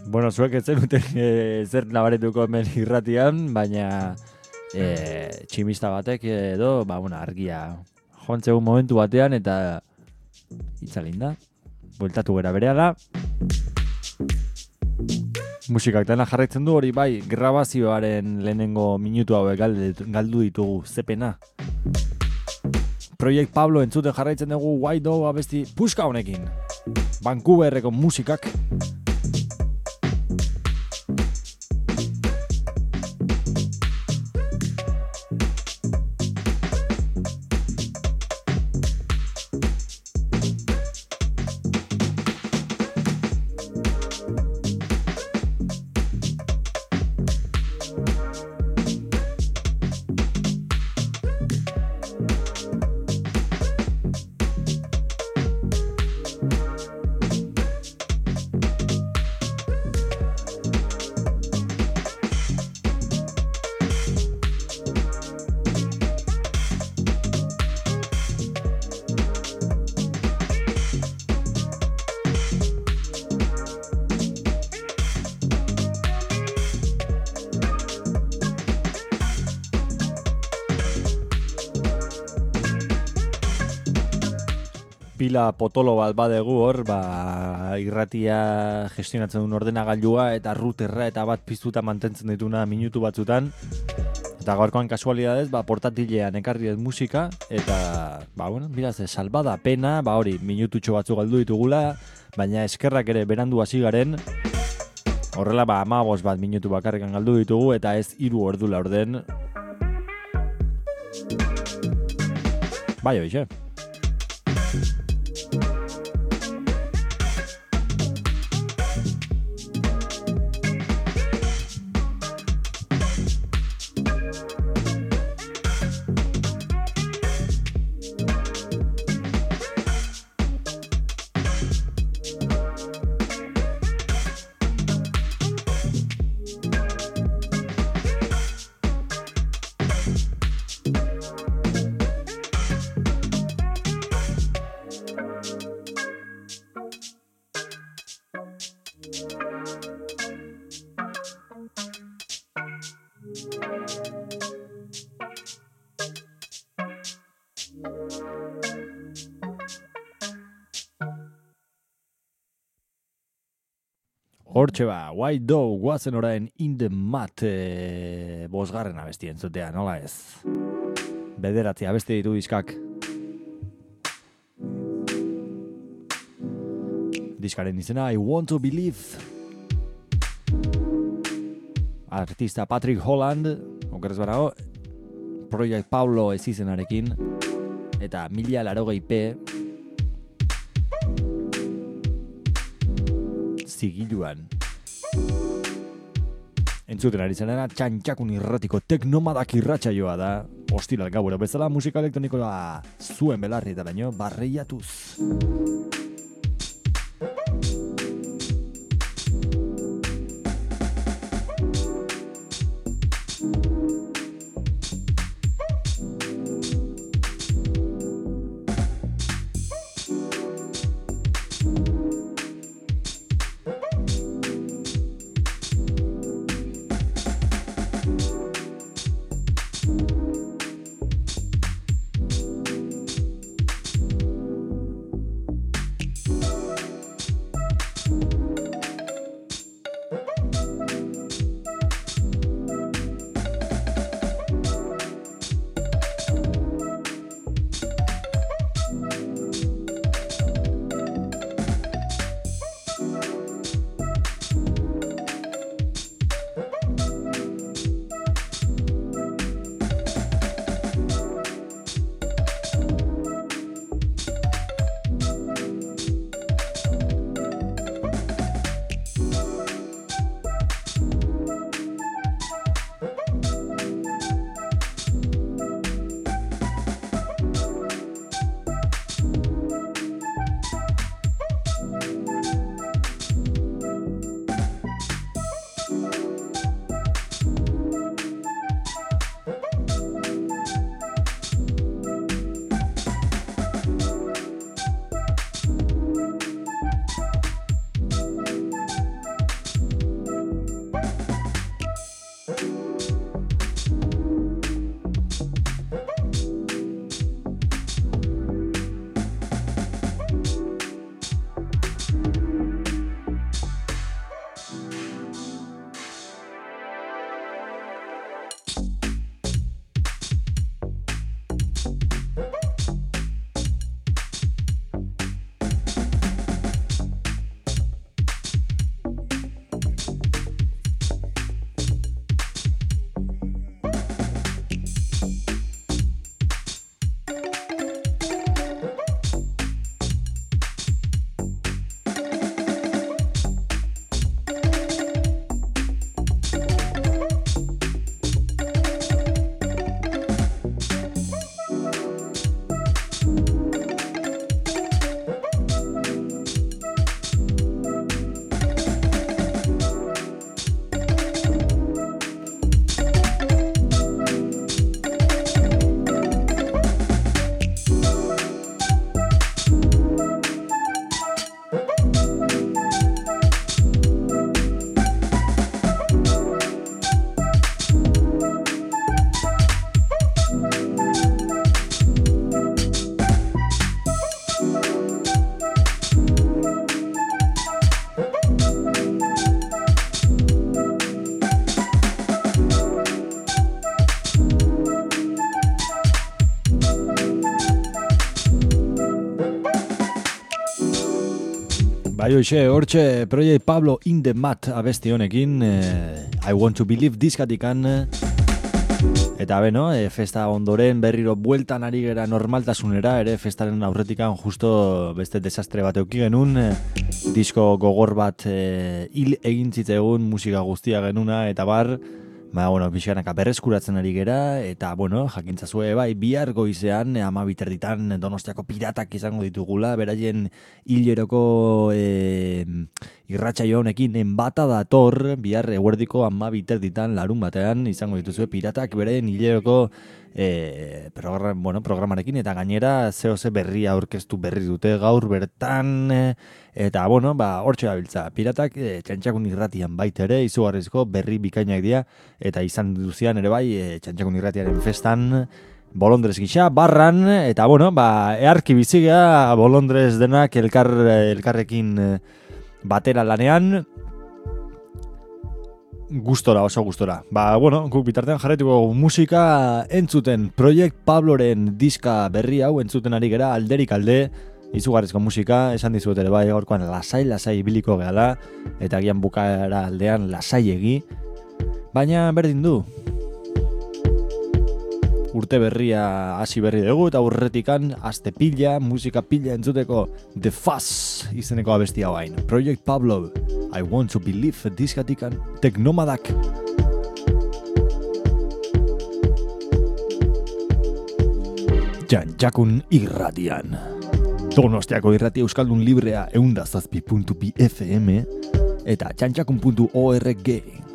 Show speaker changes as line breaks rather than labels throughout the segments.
Bueno, zuek ez zenuten zer nabaretuko hemen irratian, baina tximista batek edo, argia jontzegun momentu batean eta itzalin da. Bueltatu gera berehala. Musikak dena jarraitzen du hori bai, grabazioaren lehenengo minutu hauek galdu ditugu, zepena. Project Pablo entzuten jarraitzen dugu White Dog abesti puska honekin. Vancouverreko musikak. Pila potolo bat badegu hor, irratia gestionatzen duen ordenagailua eta routerra eta bat piztuta mantentzen dituna minutu batzutan. Eta gaurkoan kasualidadez, portatilean ekarri ez musika eta, salbada pena, hori, minututxo batzu galdu ditugula, baina eskerrak ere berandu hasi garen. Horrela, 15 bat minutu bakarrikan galdu ditugu eta ez 3 ordu laurden. Bai, hoxe. Hortxe White Dog guazen orain In The Mat bosgarren abesti entzutea, nola ez? Bederatzi abesti ditu diskak. Diskaren izena I Want To Believe. Artista Patrick Holland, okerrez barago, Project Pablo ez izenarekin, eta 1080p zigiluan. Entzuten ari zenena, txantxakun irratiko teknomadak irratsaioa da. Ostiral gabura bezala musika elektronikoa zuen belarri eta laino barreiatuz. Bai hoxe, hortxe, Project Pablo in the Mat abesti honekin, I Want to Believe diskatikan, eta beno, festa ondoren berriro bueltan ari gera normaltasunera, ere festaren aurretikan justo beste desastre bat euki genuen, disko gogor bat hil egin zitzegun, musika guztia genuna, eta bar, pixkanaka berreskuratzen ari gera, eta, jakintzazue, bai, bihar goizean, 12 Donostiako piratak izango ditugula, beraien hileroko irratsaio honekin enbata dator, bihar eguerdiko 12 larun batean izango dituzue piratak, beraien hileroko programarekin, eta gainera zehose berria aurkeztu berri dute gaur bertan, eta, hortxe gabiltza, piratak Txantxakun irratian baita ere, izugarrizko berri bikainak dira, eta izan duzian ere bai, Txantxakun irratiaren festan, bolondrez gisa, barran, eta, earki bizigea, bolondrez denak elkarrekin batera lanean, gustora, oso gustora. Guk bitartean jarretuko musika entzuten, Project Pabloren diska berri hau entzuten ari gera, alderik alde, izugarrizko musika, esan dizuet ere bai, gaurkoan lasai biliko gehala, eta agian bukaera aldean lasaiegi, baina berdin du. Urte berria hasi berri dugu, eta urretikan aste pila, musika pila entzuteko The Fuzz izeneko abestia bain. Project Pablo, I Want to Believe diskatikan Teknomadak. Txantxakun irratian. Donostiako irratia euskaldun librea 107.bi FM eta txantxakun.org.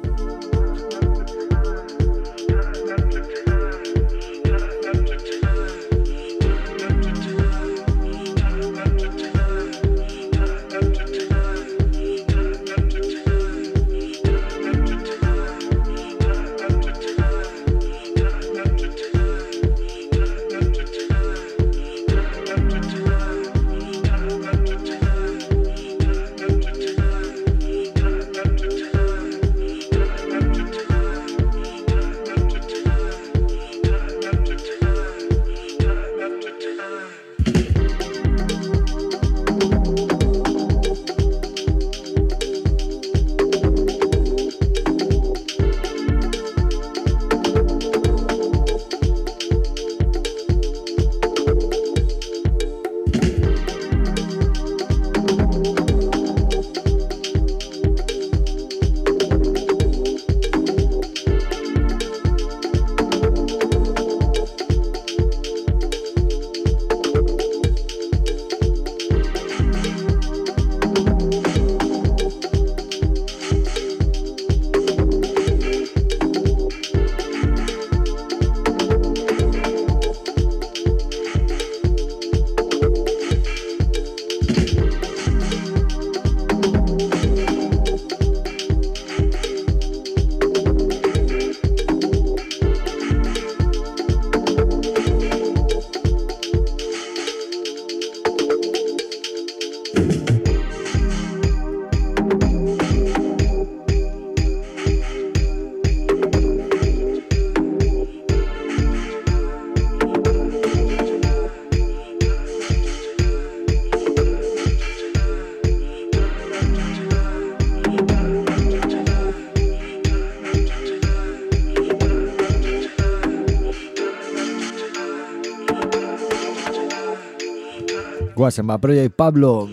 Guazen, Project Pablo.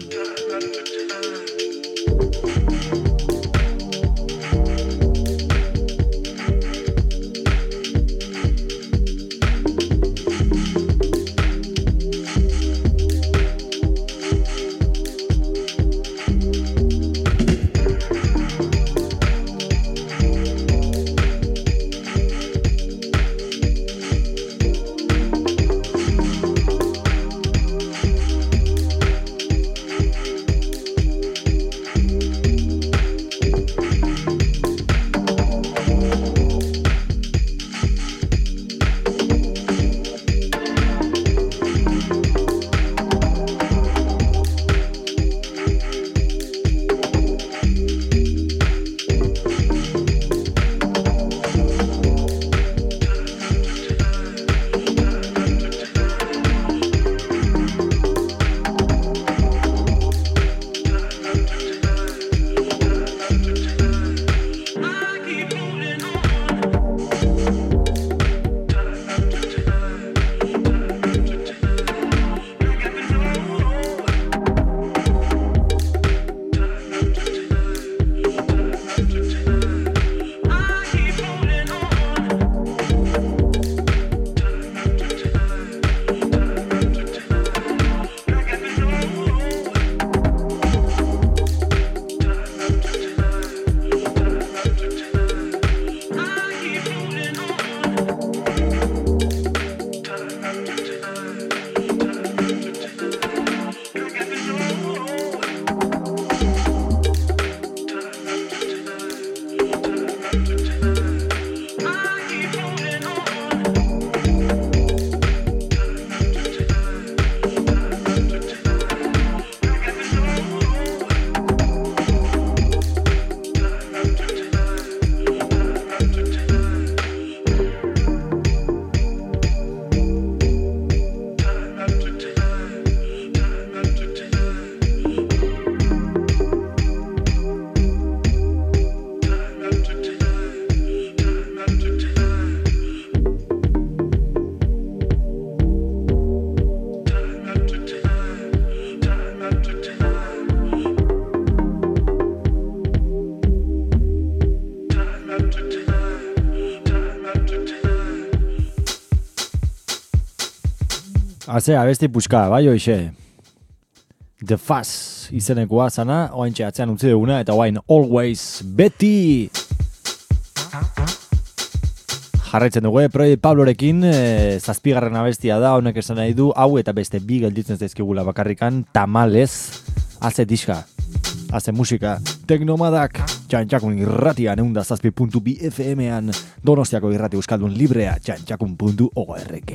Haze, abesti puxka, bai hoxe. The Fuzz izenekoa zana, oaintxe atzean utzi duguna, eta oain Always Beti! Jarraitzen dugu, Project Pablorekin, zazpigarren abestia da, honek esan nahi du, hau eta beste bi gelditzen zaizkigula bakarrikan, tamalez, haze diska, haze musika, teknomadak, txantxakun irratian, eundazazpi.bi FM-ean, Donostiako irrati euskaldun librea, txantxakun.org.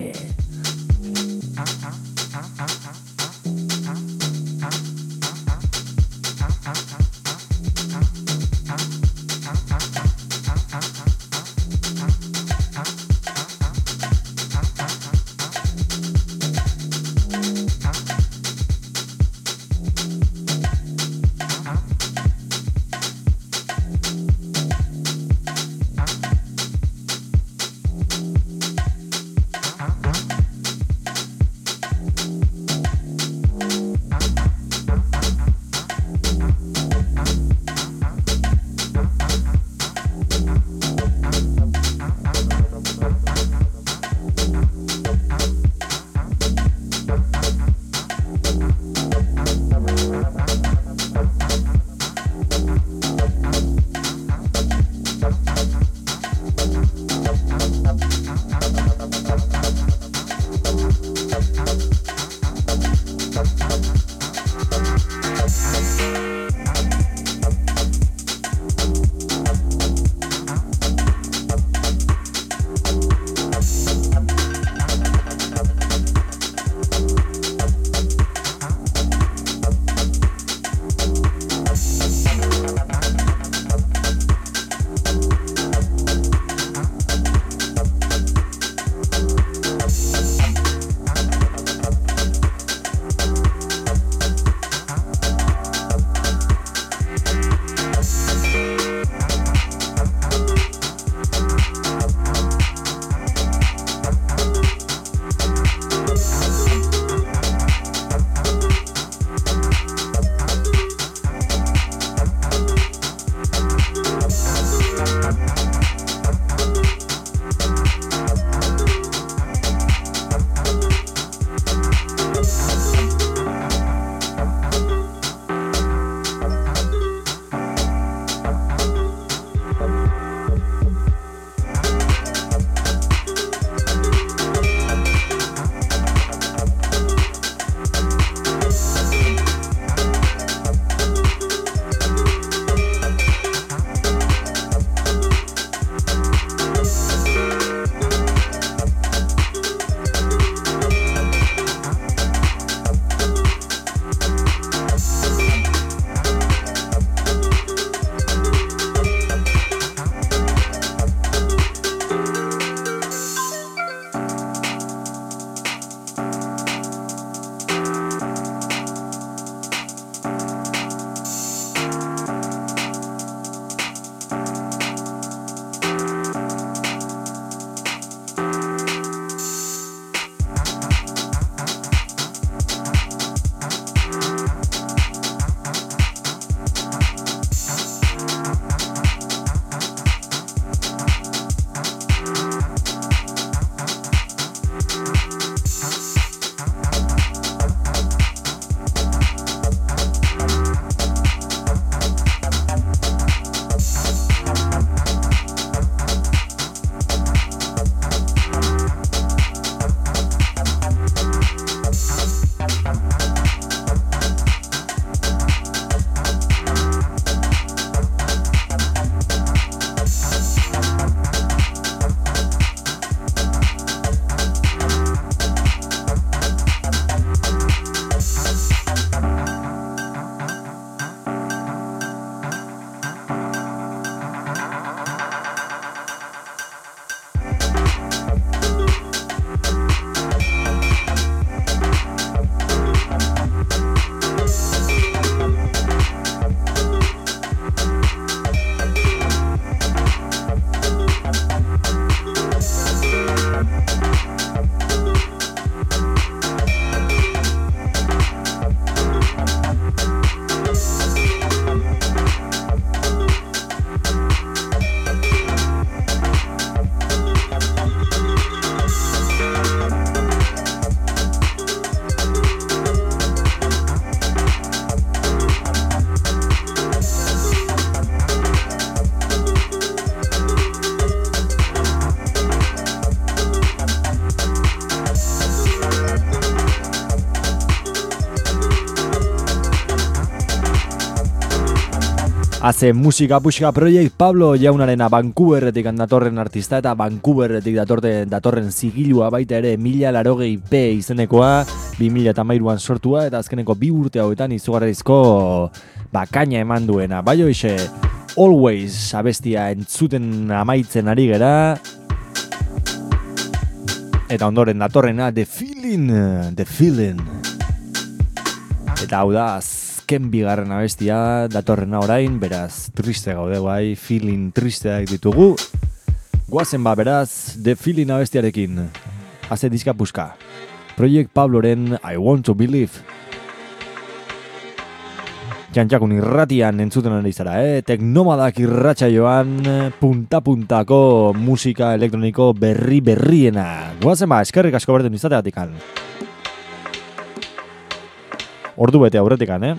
Haze musika puxika Project Pablo jaunarena Vancouverretik datorren artista eta Vancouverretik datorren zigilua baita ere 1080p izenekoa 2013an sortua eta azkeneko 2 urte hauetan izugarrizko bakaina eman duena. Bai hoize, Always abestia entzuten amaitzen ari gera eta ondoren datorrena The Feeling eta hau da azken bigarren abestia datorrena orain, beraz triste gaude bai, feeling tristeak ditugu. Guazen ba, beraz, The Feeling abestiarekin. Haze diska puska. Project Pabloren I Want to Believe. Txantxakun irratian entzuten ari zara, Teknomadak irratxa joan punta-puntako musika elektroniko berriena. Guazen ba, eskerrik asko berden izateatikan. Ordu bete aurretikan,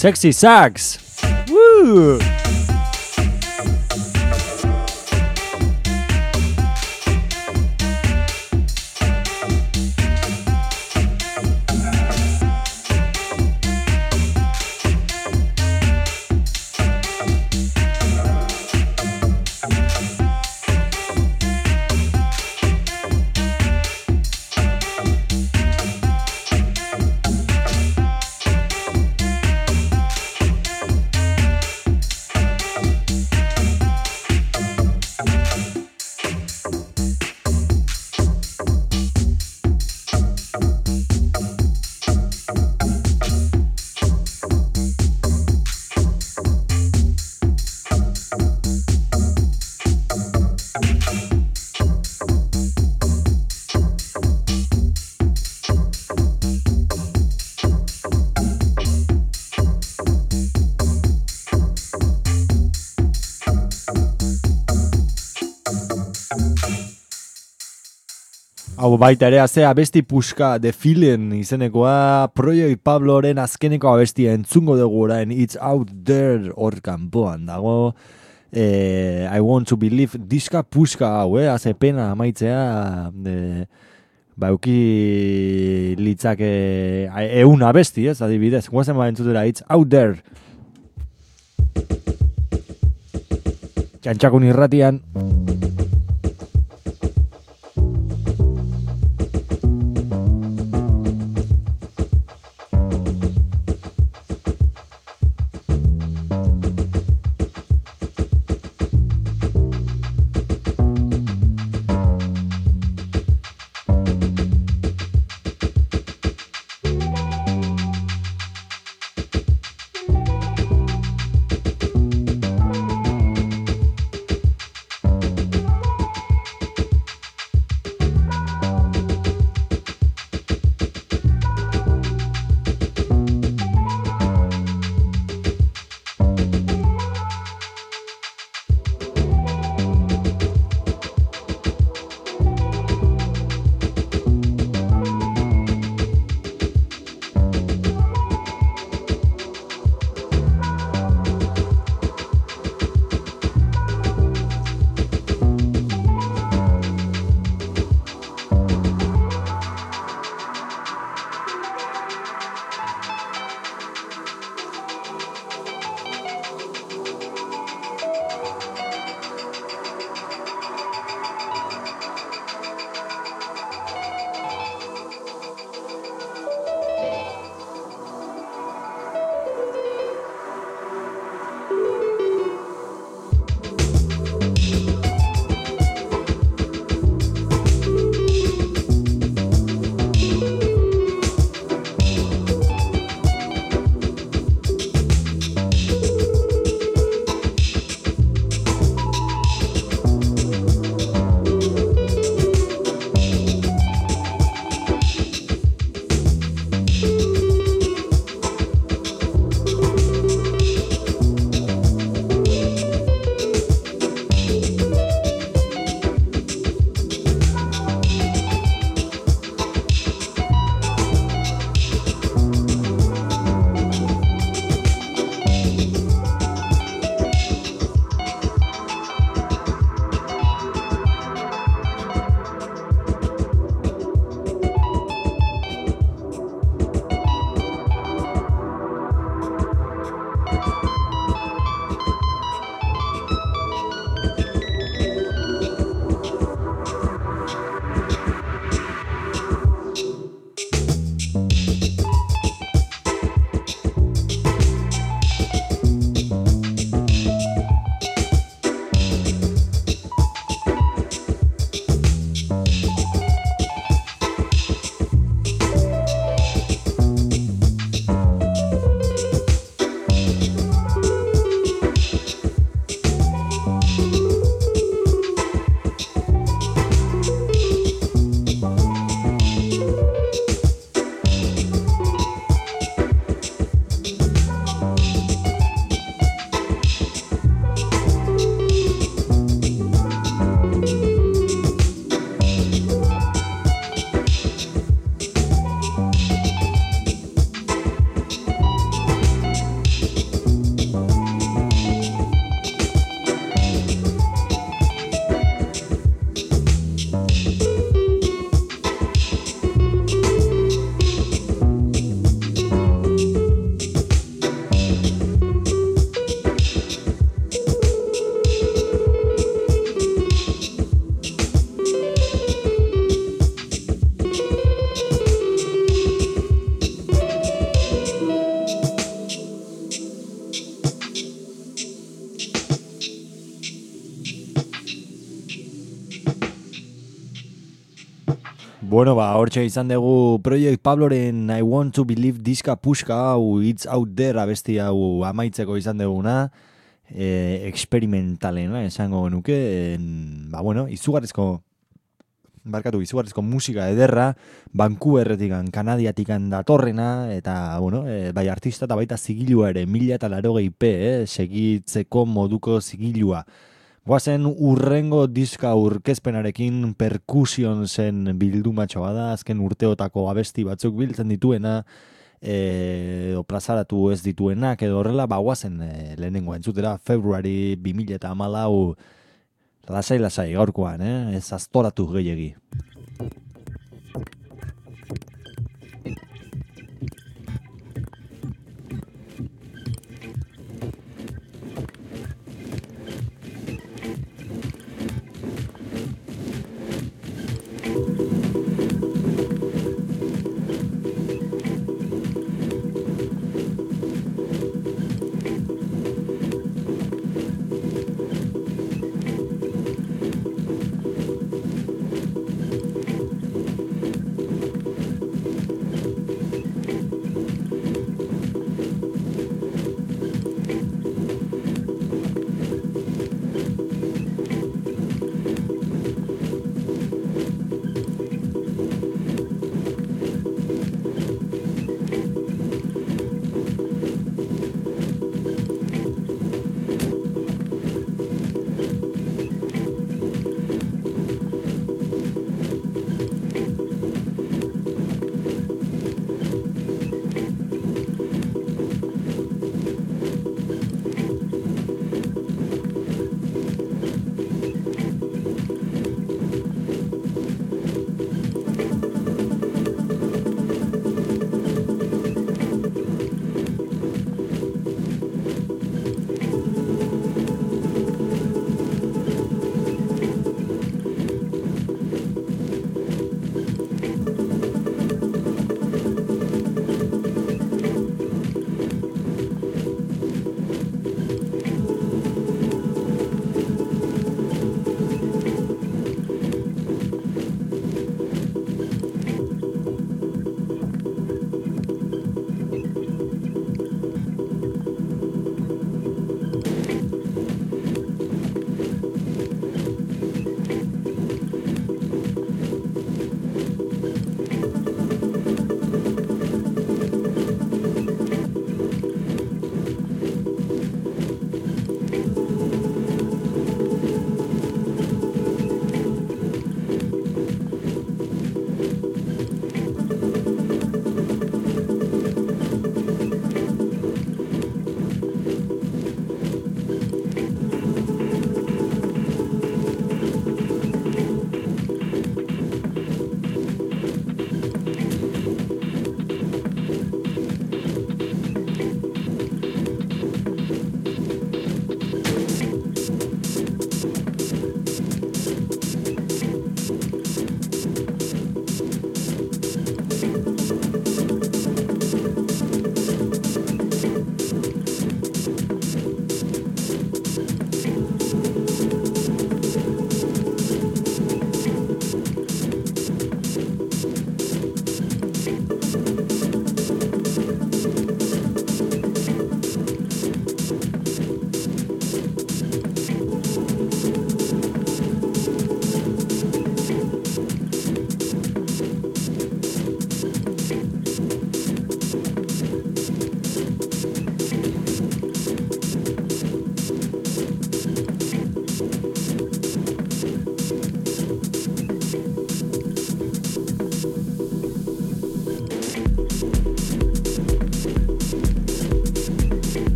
Sexy Sax! Woo! Hau baita ere azea abesti puska The Feeling izenekoa Project Pabloren azkeneko abestia entzungo dugu orain It's Out There hor kanpoan dago I Want to Believe diska puska hau, haze pena amaitzea bauki litzake eun abesti, adibidez, guazen ba entzutera It's Out There Txantxakun irratian Bueno, hortxe izan dugu Project Pabloren I Want to Believe diska puska hau It's Out There abesti hau amaitzeko izan duguna, experimentalena esango genuke, izugarrizko musika ederra, Vancouverretikan, Kanadiatikan datorrena, eta, bai artista eta baita zigilua ere, 1080p, segitzeko moduko zigilua. Guazen urrengo diska aurkezpenarekin perkusion zen bildumatxo bada, azken urteotako abesti batzuk biltzen dituena, plazaratu ez dituenak, edo horrela, guazen lehenengo entzutera, Februari 2014, lasai gaurkoan, ez aztoratu gehiegi.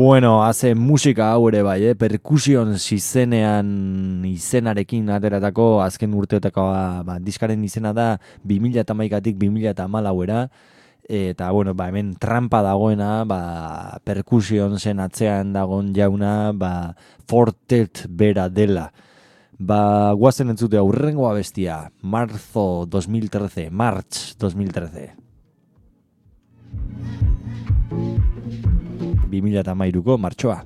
Bueno, haze musika hau ere bai, Percussions izenarekin ateratako azken urteotako diskaren izena da 2011-tik 2014era, eta bueno, hemen trampa dagoena, Percussionsen atzean dagon jauna, Fortet bera dela. Guazen entzute aurrengoa bestia, March 2013. Bi 2013ko martxoa.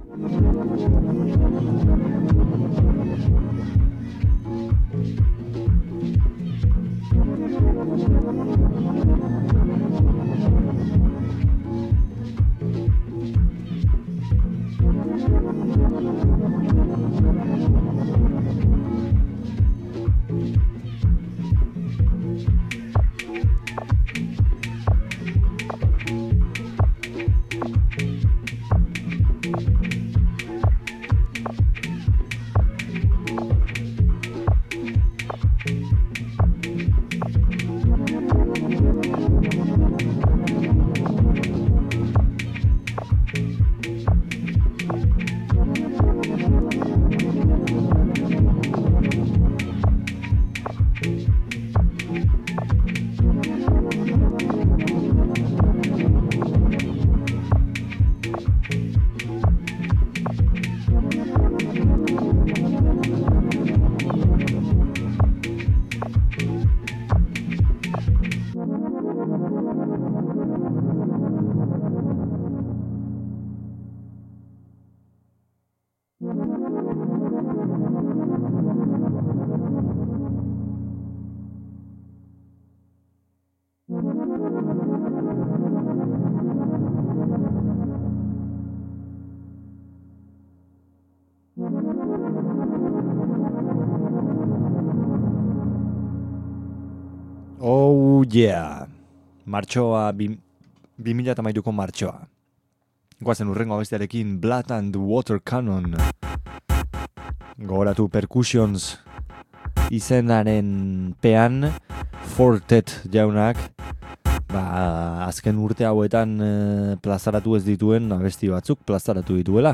Oh yeah, martxoa, 2013ko martxoa. Guazen urrengo abestiarekin Blood and Water Cannon. Gogoratu Percussions izenaren pean, Fortet jaunak, azken urte hauetan plazaratu ez dituen abesti batzuk plazaratu dituela.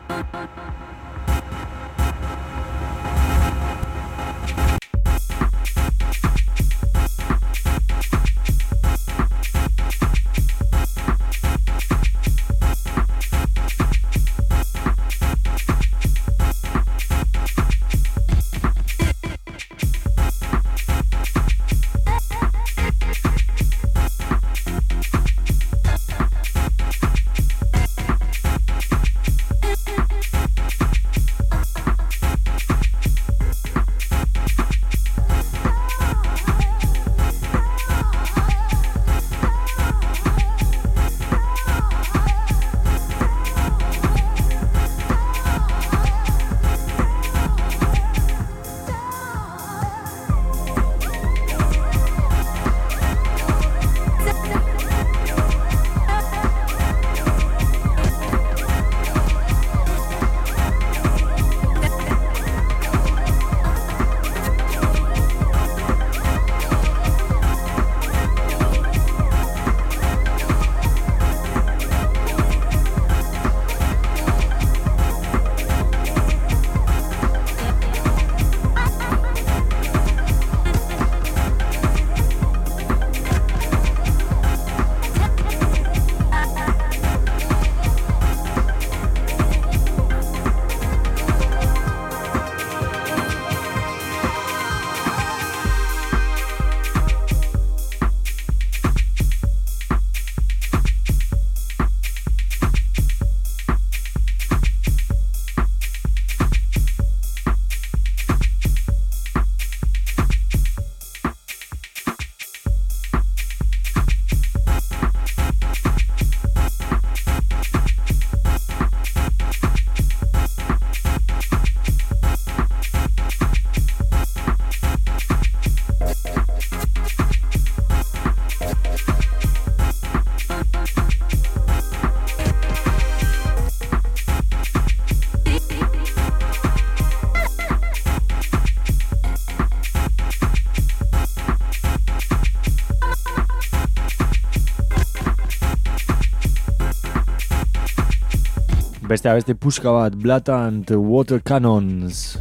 Beste abeste puska bat, Blood and Water Cannons.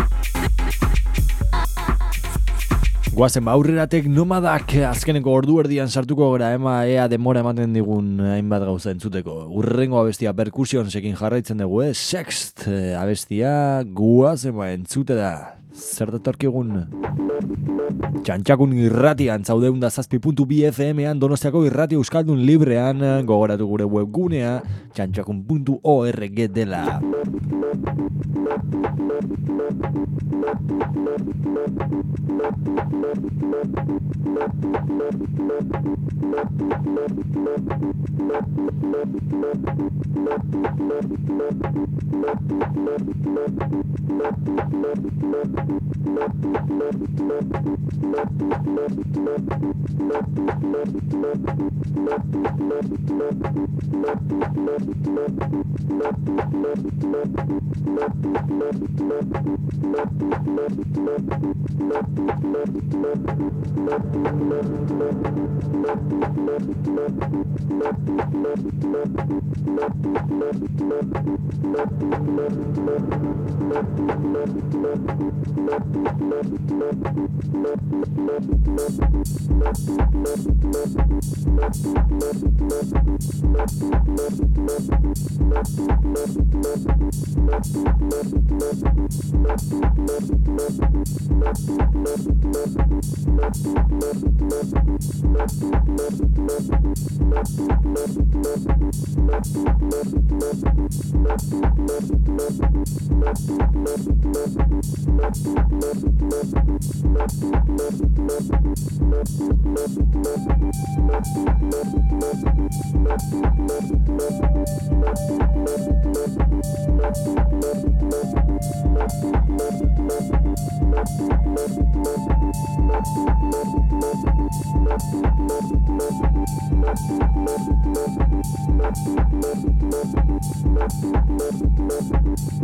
Guazen aurreratek Nomadak azkeneko ordu erdian sartuko gara, ea demora ematen digun hainbat gauza entzuteko. Urrengo abestia perkusionsekin jarraitzen dugu, Sext abestia guazen entzute da. Zer datorkigun? Txantxakun irratian, zaudeunda zazpi.bi FM-an, Donostiako irrati euskaldun librean, gogoratu gure webgunea, txantxakun.org dela.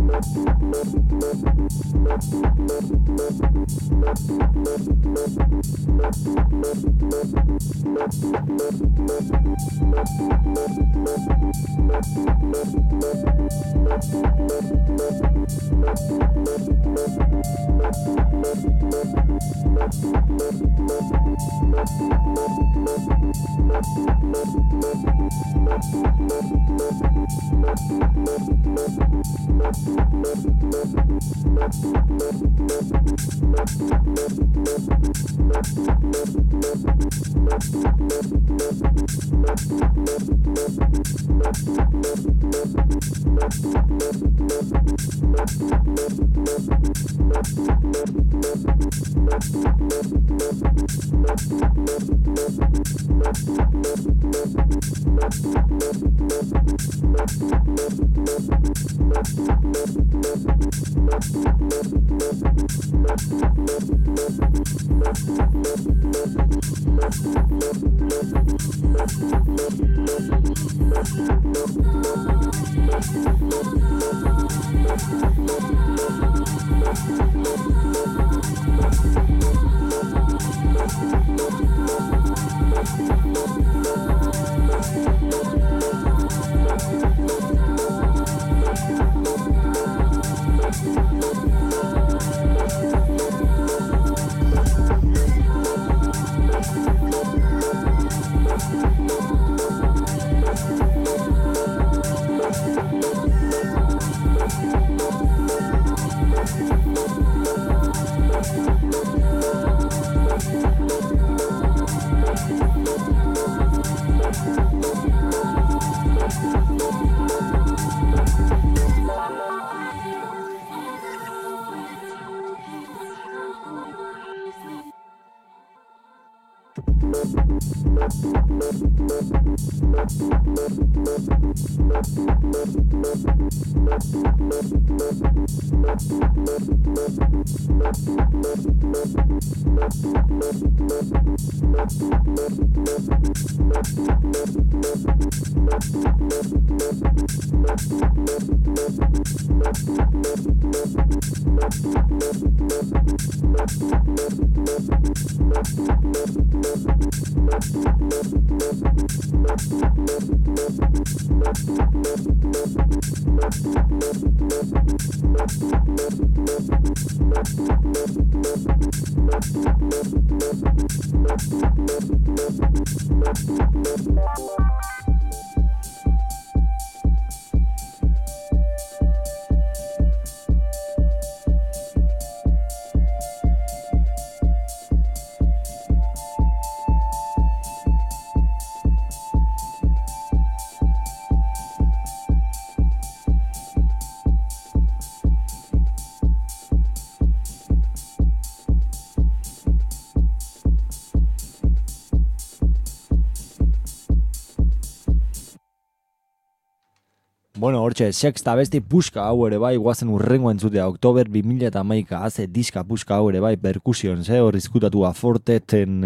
Bueno, hortxe, sexta besti puska hau ere bai, guazen urrengo entzutea, oktober 2011, haze diska puska hau ere bai, perkusion, hor izkutatua Forteten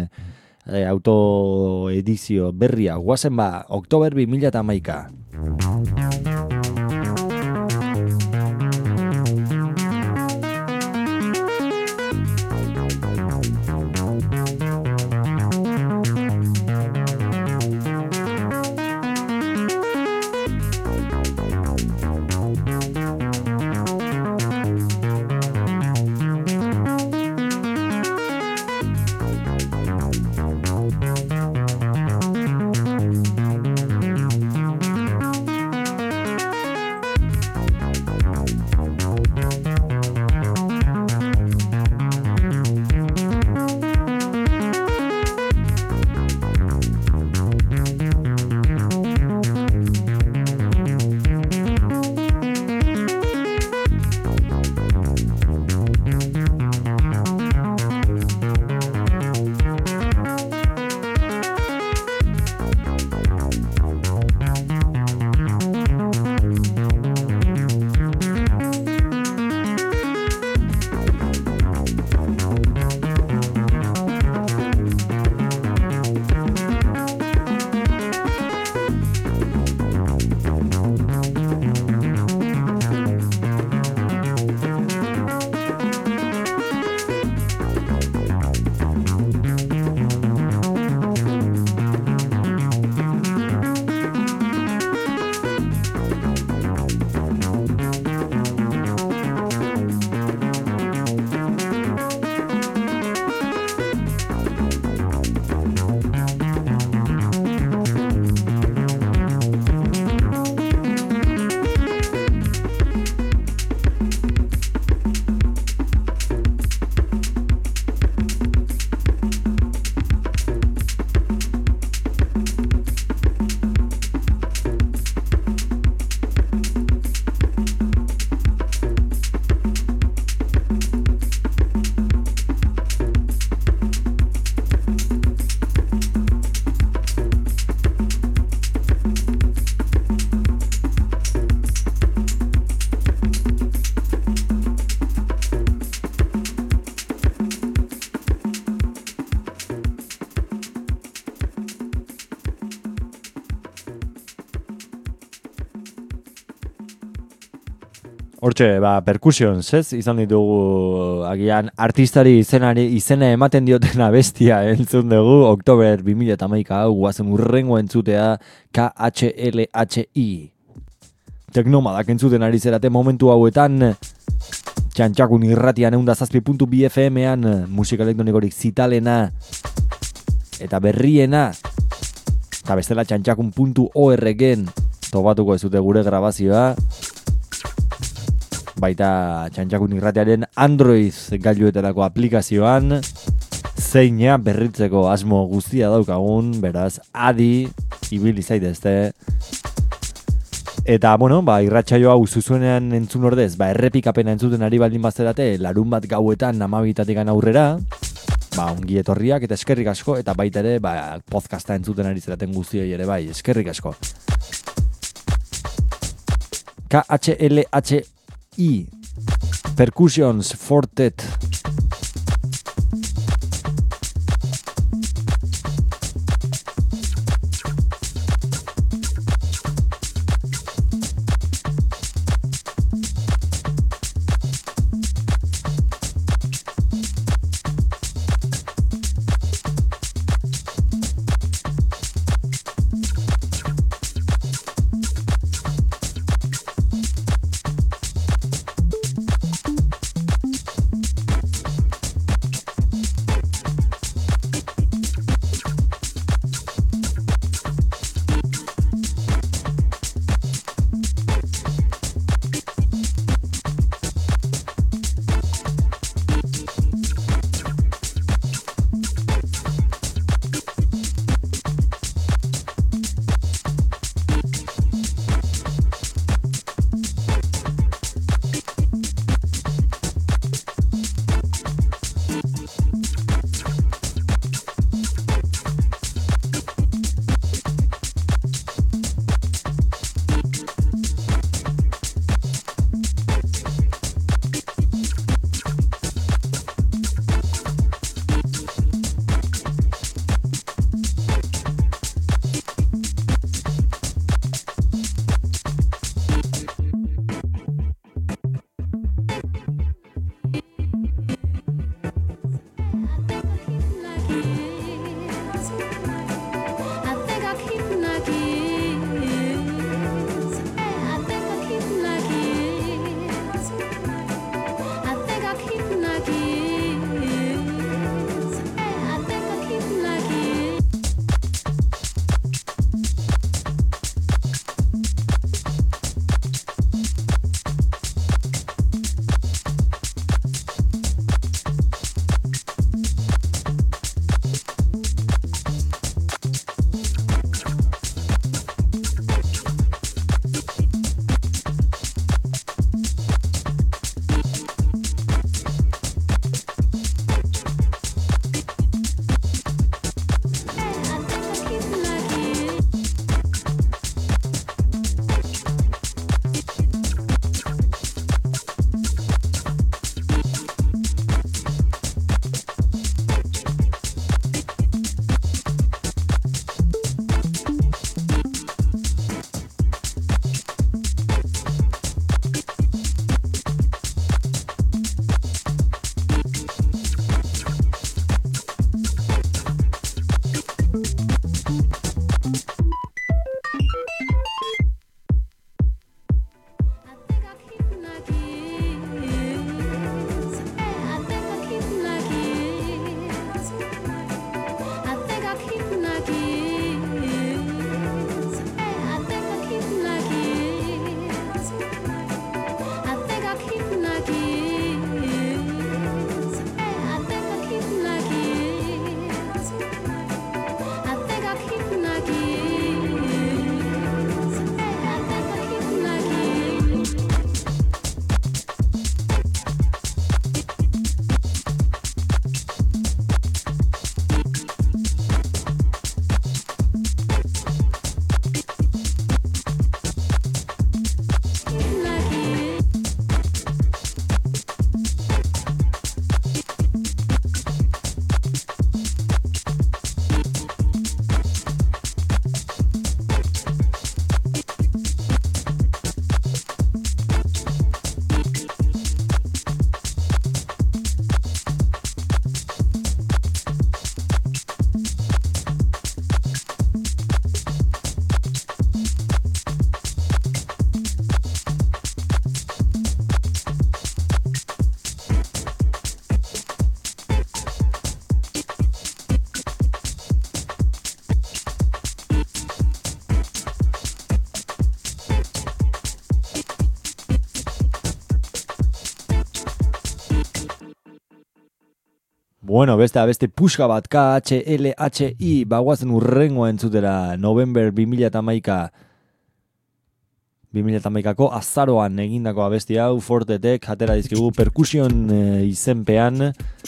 autoedizio berria, guazen ba, oktober 2011. Hortxe, Percussions, ez? Izan ditugu, agian, artistari izena ematen diotena bestia entzun dugu, Oktober 2011 hau, guazen urrengo entzutea, KHLHI. Teknomadak entzuten ari zerate momentu hauetan, Txantxakun irratian 107.2 FM-ean, musika elektronikorik zitalena, eta berriena, eta bestela txantxakun.org-en, topatuko ez dute gure grabazioa, baita Txantxakun irratiaren Android gailuetarako aplikazioan, zeina berritzeko asmo guztia daukagun, beraz, adi, ibili zaitezte. Eta, irratsaio hau zuzuenean entzun ordez, errepikapena entzuten ari baldin bazterate, larun bat gauetan 12 aurrera, ongi etorriak eta eskerrik asko, eta baita ere, podcasta entzuten ari zeraten guztioi ere bai, eskerrik asko. KHLHI Percussions Fortet. Bueno, beste puska bat, KHLHI, bagoazen urrengoa entzutera, November 2011ko azaroan egindako abesti hau, Fortetek, atera dizkigu perkusion izenpean,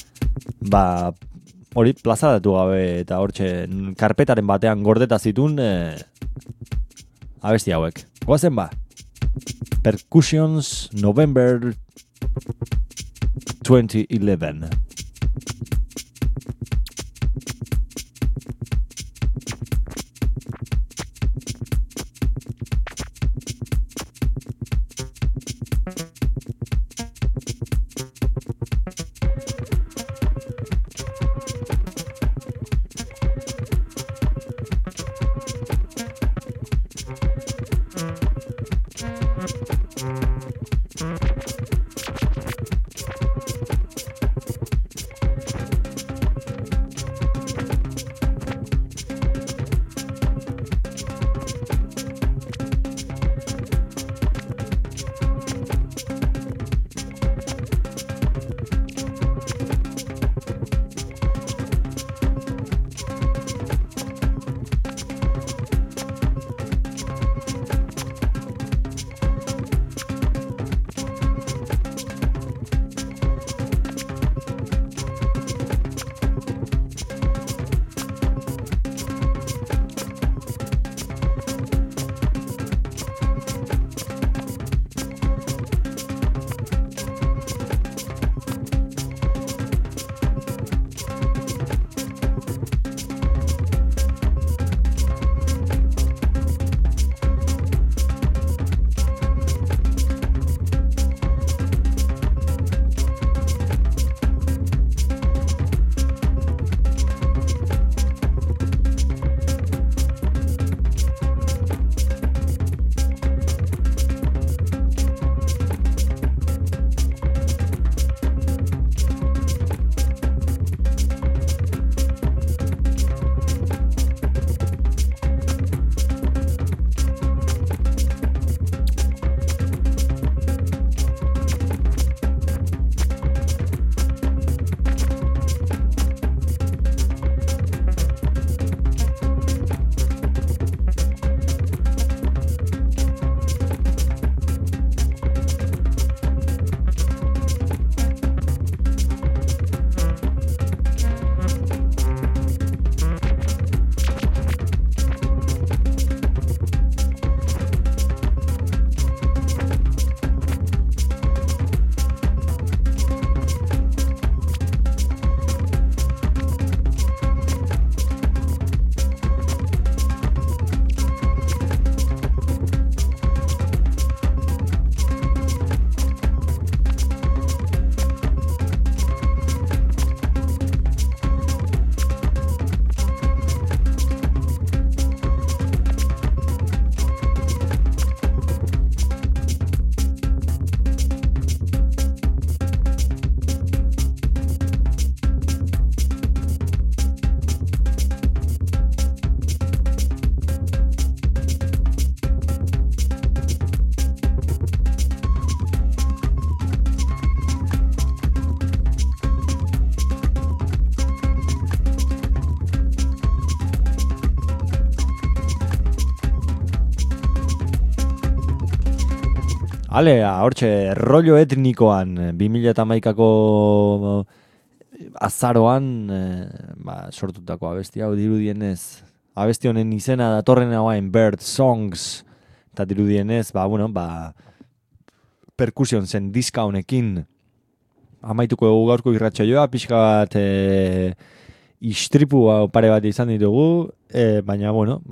hori plazaratu gabe, eta hortxe, karpetaren batean gordeta zitun, abesti hauek. Goazen ba, Percussions, November 2011. Ale, hortxe, rollo etnikoan, 2011ko azaroan, sortutako abesti hau dirudienez. Abesti honen izena datorren hauain Bird Songs, eta dirudienez, perkusion zen diska honekin. Amaituko dugu gaurko irratsaioa, pixka bat istripu pare bat izan ditugu, baina,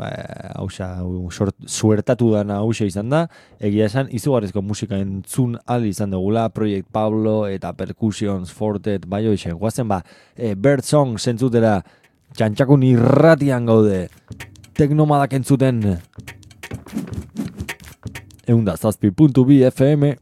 suertatu dana hausia izan da, egia esan, izugarrizko musika entzun ahal izan dugula, Project Pablo eta Percussions, Fortet, bai hoxe, guazen Bird Song zentzutera, txantxakun irratian gaude, teknomadak entzuten, 107.2 FM,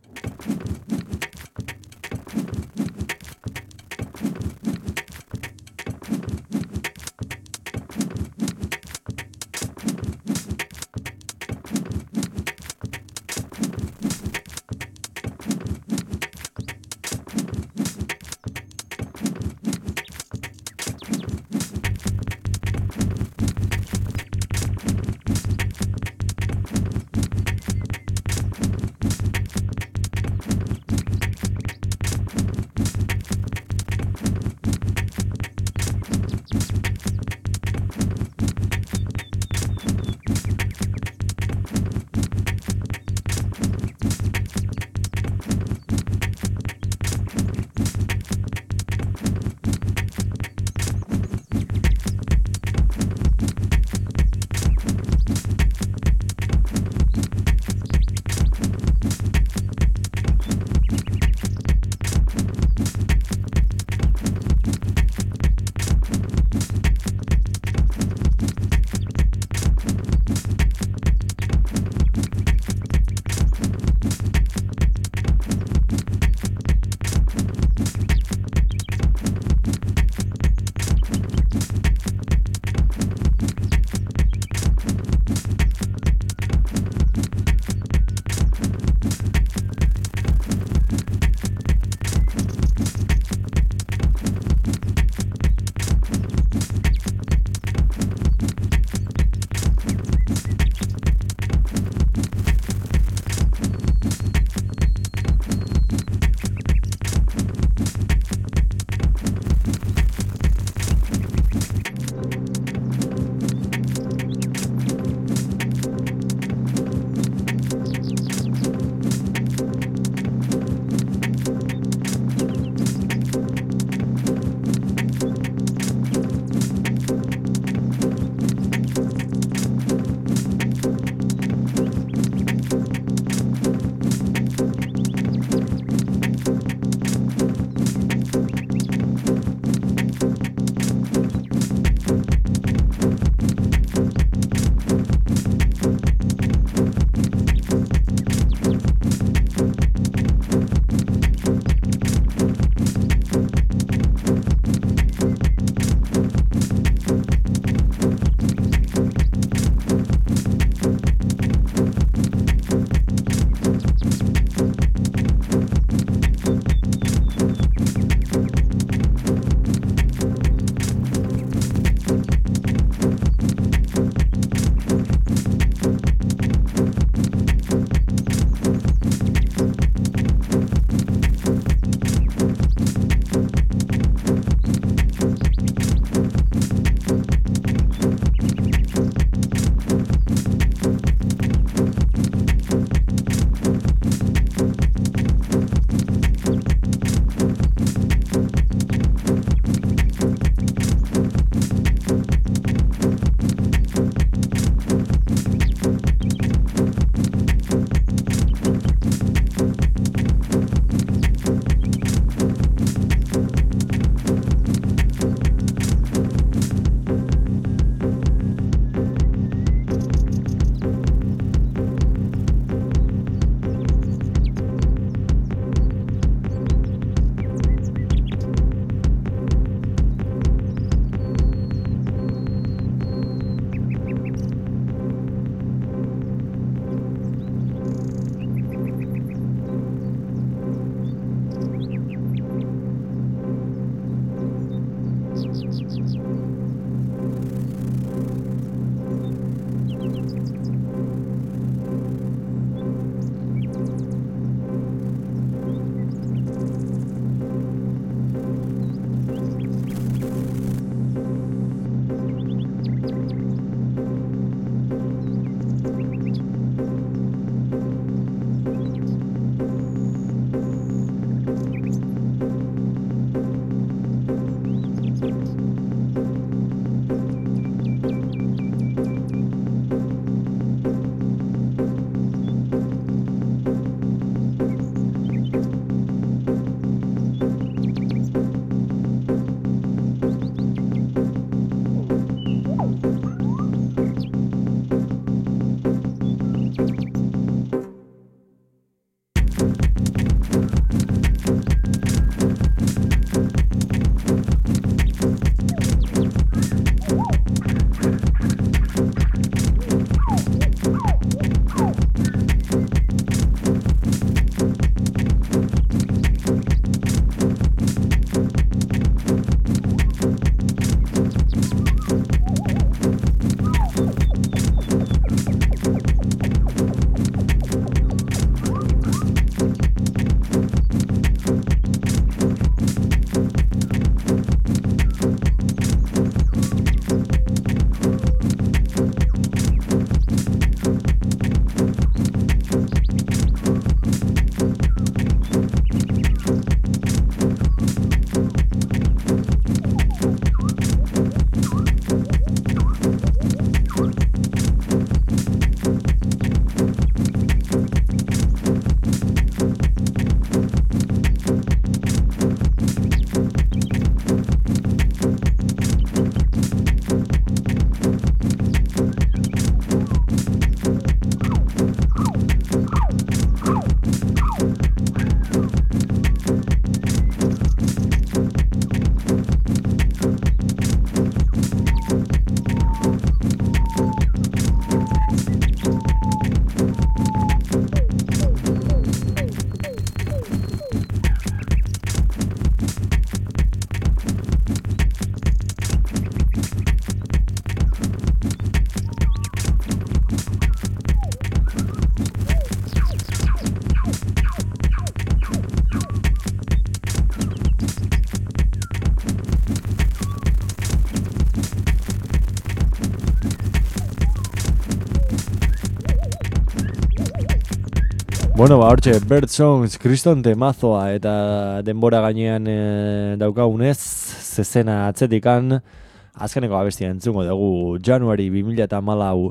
Bueno, hortxe, Bird Songs, kriston temazoa eta denbora gainean daukagunez, zezena atzetikan, azkeneko abestia entzungo dugu, January 2014,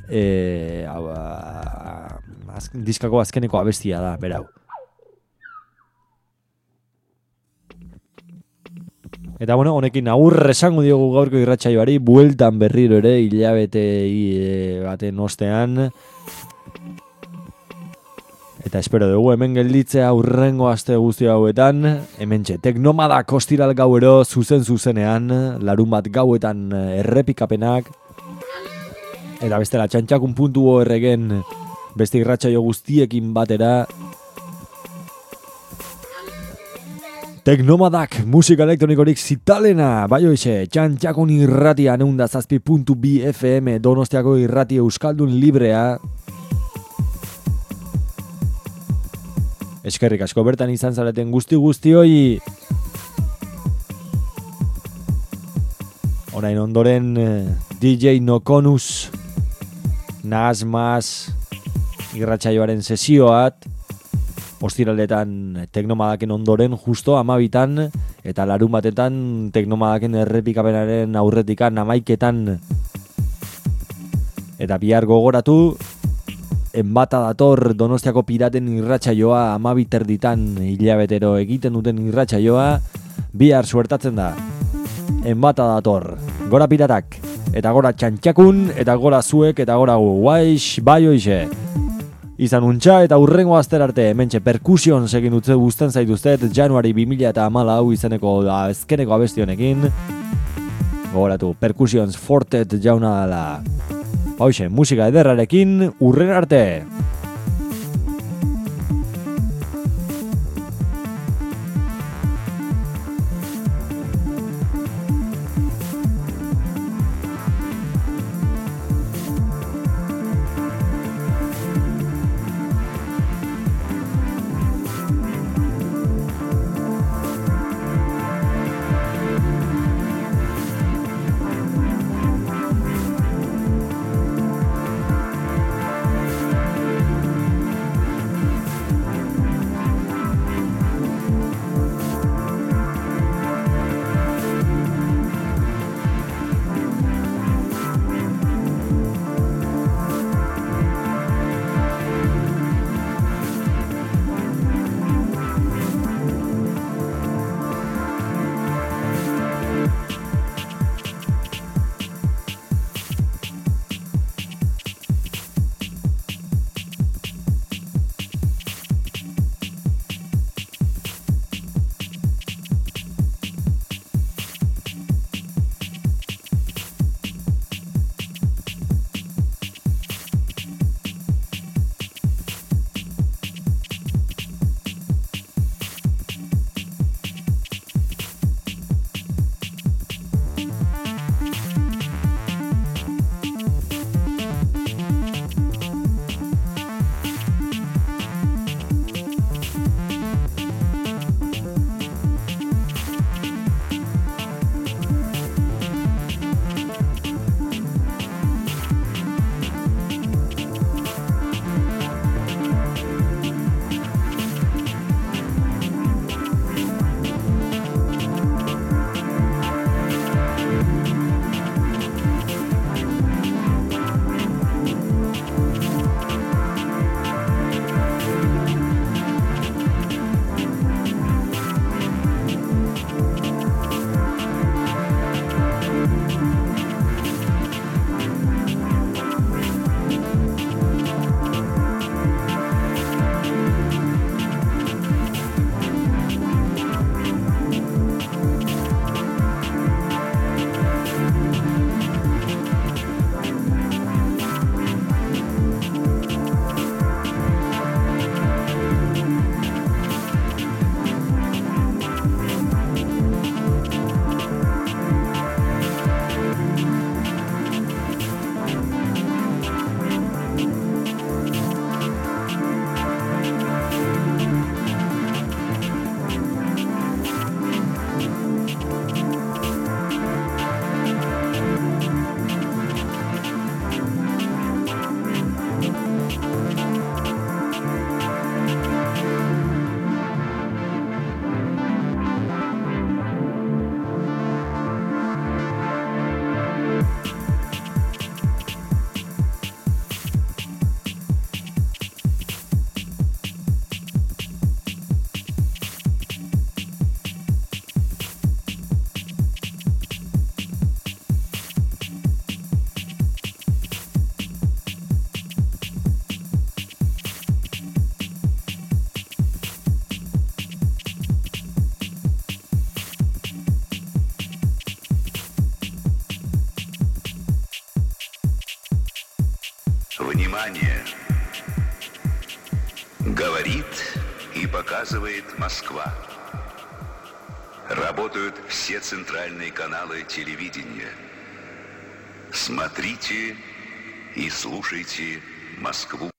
diskako azkeneko abestia da, berau. Eta bueno, honekin aurre esango diogu gaurko irratsaioari, bueltan berriro ere, hilabete baten ostean. Eta espero dugu hemen gelditzea urrengo aste guzti hauetan, hementxe Teknomadak ostiral gauero zuzenean, larun bat gauetan errepikapenak, eta bestela txantxakun.org-en beste irratsaio guztiekin batera, Teknomadak musika elektronikorik zitalena, bai hoxe, txantxakun irratia 107.2 FM Donostiako irrati euskaldun librea. Eskerrik asko bertan izan zareten guzti-guztioi. Orain ondoren DJ Nokonus, Nas Mas irratsaioaren sesioat, ostiraletan Teknomadaken ondoren justo 12 eta larun batetan Teknomadaken errepikapenaren aurretikan 11 eta bihar gogoratu, enbata dator Donostiako piraten irratsaioa 12 hilabetero egiten duten irratsaioa, bihar suertatzen da. Enbata dator, gora piratak, eta gora txantxakun, eta gora zuek, eta gora gu, guaix, bai hoixe. Izan untxa eta urrengo aster arte, hementxe perkusion segin dutze guzten zaituztet, January 2014 izeneko azkeneko abestionekin. Gogoratu, Percussions Fortet jauna dela. Hoxe, musika ederrarekin, urren arte!
Внимание! Говорит и показывает Москва. Работают все центральные каналы телевидения. Смотрите и слушайте Москву.